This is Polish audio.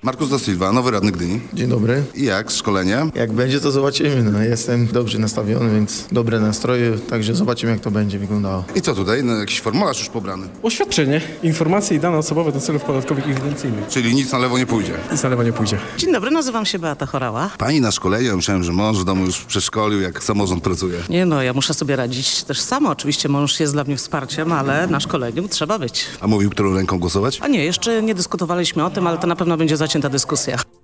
Markus da Silva, nowy radny Gdyni. Dzień dobry. I jak szkolenie? Jak będzie, to zobaczymy. No, jestem dobrze nastawiony, więc dobre nastroje, także zobaczymy, jak to będzie wyglądało. I co tutaj? No, jakiś formularz już pobrany. Oświadczenie, informacje i dane osobowe do celów podatkowych i ewidencyjnych. Czyli nic na lewo nie pójdzie. Nic na lewo nie pójdzie. Dzień dobry, nazywam się Beata Chorała. Pani na szkoleniu, ja myślałem, że mąż w domu już przeszkolił, jak samorząd pracuje. Nie no, ja muszę sobie radzić też sama. Oczywiście mąż jest dla mnie wsparciem, ale na szkoleniu trzeba być. A mówił, którą ręką głosować? A nie, jeszcze nie dyskutowaliśmy o tym, ale to na pewno będzie zacięta dyskusja.